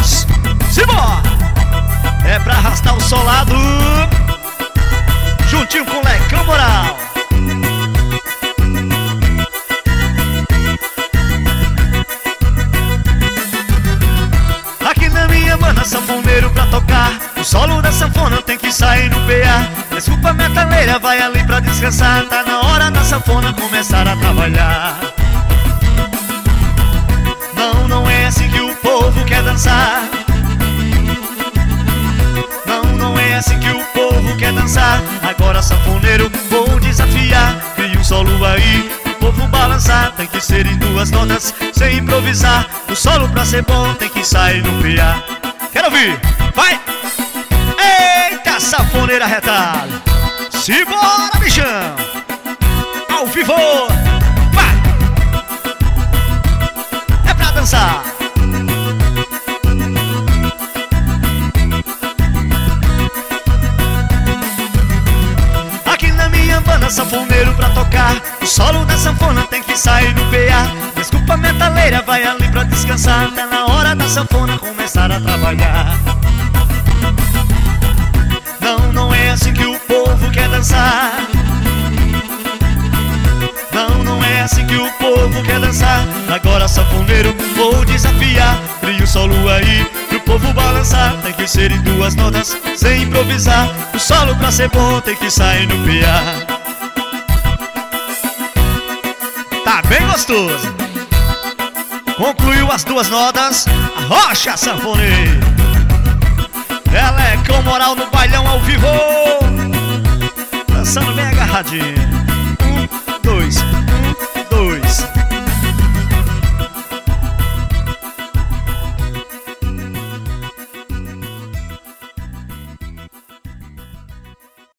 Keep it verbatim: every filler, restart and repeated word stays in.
dois, simbora! É pra arrastar o solado, juntinho com o Lecão Moral. Aqui na minha banda, sanfoneiro pra tocar, o solo da sanfona tem que sair no P A. Desculpa, metaleira, vai ali pra descansar. Tá na hora da sanfona começar a trabalhar. Não, não é assim que o povo quer dançar. Não, não é assim que o povo quer dançar. Agora, sanfoneiro, vou desafiar. Cria um solo aí, o povo balançar. Tem que ser em duas notas, sem improvisar. O solo pra ser bom tem que sair no P A. Quero ouvir, vai! Eita, sanfoneira retalho! Simbora, bichão! Ao vivo! Vai! É pra dançar! Aqui na minha banda, sanfoneiro pra tocar, o solo da sanfona tem que sair no P A. Desculpa, metaleira, vai ali pra descansar. Tá na hora da sanfona começar a trabalhar. Não, não é assim que o povo quer dançar. Não, não é assim que o povo quer dançar. Agora, sanfoneiro, vou desafiar. Cria o solo aí, pro povo balançar. Tem que ser em duas notas, sem improvisar. O solo pra ser bom tem que sair no P A. Tá bem gostoso. Concluiu as duas notas, arrocha, sanfoneiro. Lecão Moral no bailão ao vivo, dançando bem agarradinho. Um, dois,